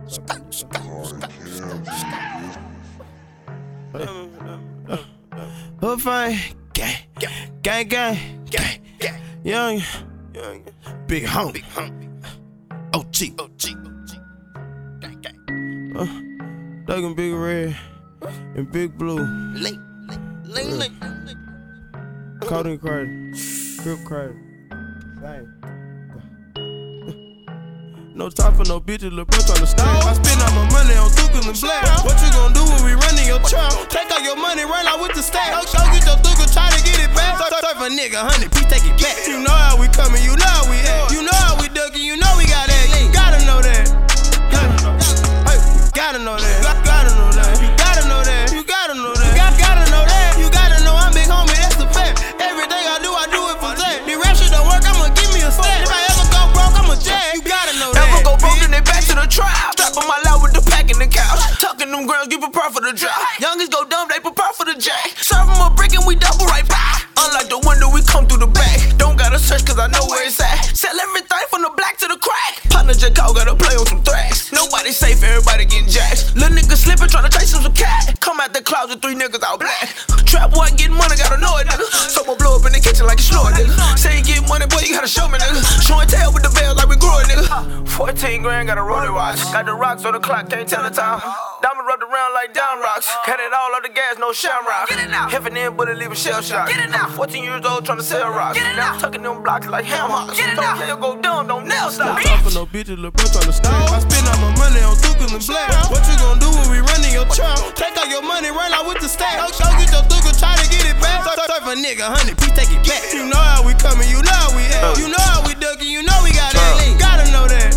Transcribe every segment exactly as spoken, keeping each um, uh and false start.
Hood fine, gang, gang, gang, gang, gang, young, young, big hump, big hump, O G, O G, O G, gang, gang. Uh, Doug and Big Red and Big Blue. Link, link, link, link. Caught in credit, grip credit, same. No time for no bitches, lil' bro tryna stay. I spend all my money on Thukas and Black. What you gon' do when we run in your trap? Take all your money, run out with the stack. Go get your Thukas, try to get it back. Serve a nigga, honey, please take it back. You know how we coming, you know how we act. You know how we duckin', you know we got that. You gotta know that. Gotta know that. Gotta know that. Gotta know that. You gotta know that. You gotta know that. Gotta know that. You gotta know I'm big homie, that's the fact. Everything I do, I do it for that. The rap shit don't work, I'ma give me a stack. If I ever go broke, I'ma jag. You gotta know that. Trap on my loud with the pack in the couch. Tucking them girls, get prepared for the drop. Youngest go dumb, they prepare for the jack. Serve them a brick and we double right back. Unlike the window, we come through the back. Don't gotta search cause I know where it's at. Sell everything from the black to the crack. Partner J. Cole gotta play on some thracks. Nobody safe, everybody getting jacked. Little nigga slipping, tryna chase him some cat. Come out the clouds with three niggas out black. Trap boy getting money, gotta know it, nigga. So I'ma blow up in the kitchen like a snort, nigga. Say you get money, boy, you gotta show me, nigga. Show and tell with the bells like we grew it, nigga. fourteen grand, got a rolling watch. Got the rocks on the clock, can't tell the time. Diamond rubbed around like down rocks. Cut it all on the gas, no shamrock. Get it now. Heaven in, but it leave a shell shock. Get it now. fourteen years old, tryna sell rocks. Get it now. Tucking them blocks like ham hocks. Get it now. Don't go dumb, don't nail stop. No time for no bitches, lil' bro tryna stay. I spend all my money on Thukas and Black. What you gon' do when we run in your trap? Take all your money, run out with the stack. Go get your Thukas, try to get it back. Serve a nigga, honey, please take it back. You know how we coming, you know how we act. You know how we duckin', you know we got that. Gotta know that.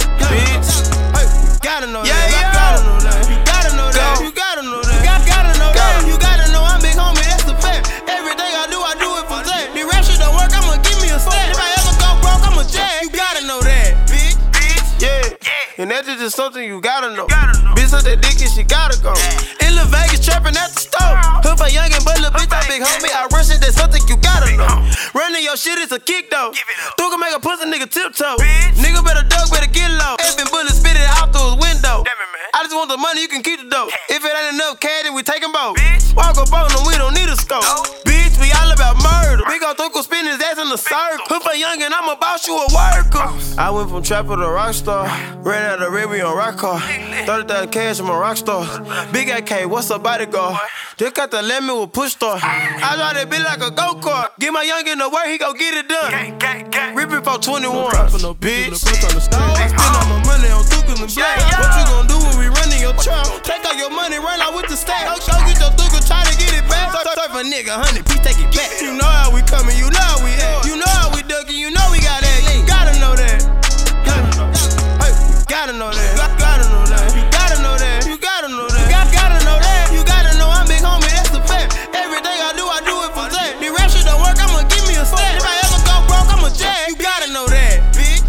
Bitch. Gotta know yeah, that. Yeah. Gotta know that. You gotta know that. Go. You gotta know that. Got, gotta know Go. that. You gotta know I'm big homie, that's the fact. Everything I do, I do it for that. The rap shit don't work, I'ma give me a stack. If I ever go broke, I'ma jag. You gotta know that, bitch. Bitch. Yeah. yeah. And that's just something you gotta know. Gotta know. Bitch up that dick and she gotta go. Yeah. In La Vegas, trapping at the store. Hood for youngin', but little bitch, I big homie. I rush it, that's something you gotta know. Running your shit is a kick though. Thug can make a pussy nigga tiptoe. Nigga better duck, better get low. Effing bullet spit it out through his window. I just want the money, you can keep the dough. If it ain't enough cash, then we taking both. Walk up on them, we don't need a scope. Bitch, we all about murder. Big ol' Thukas spin his ass in the circle. Hood for youngin', I'm about you a worker. I went from trapper to rock star. Ran out of Red, we on rock car. thirty thousand cash, I'm a rock star. Big A K, what's up, bodyguard? Just got the lemon with push star. I drive that bitch like a go-kart. Get my youngin' to work, he gon' get it done. Rippin' for twenty-one. No bitch. I spend all my money on Thukas and Black. What you gon' do when we run in your trap? Take all your money, run out with the stack. Go get your Thukas, try to get it back. Serve a nigga, honey, please take it back. You know how we coming, you know how we act. You know how we duckin', you know we got that. Gotta know that. Gotta know that. Gotta know that. You gotta know that. You gotta know that. Gotta know that. You gotta know I'm big homie, that's the fact. Everything I do, I do it for that. The rap shit don't work, I'ma give me a stack. If I ever go broke, I'ma jag. You gotta know that, bitch.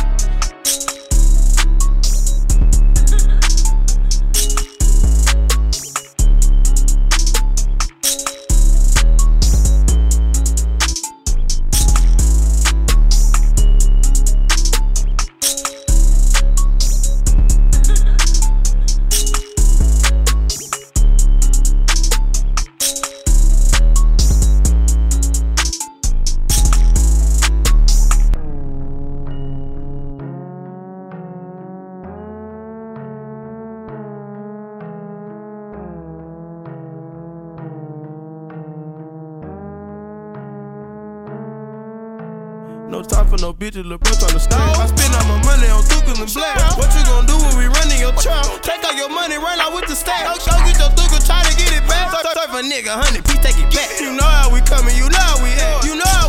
No time for no bitches, lil' bro tryna stay. I spend all my money on Thukas and Black. What you gon' do when we run in your trap? Take all your money, run out with the stack. Go get your Thukas, try to get it back. Serve a nigga, honey, please take it back. You know how we coming, you know how we act. You know how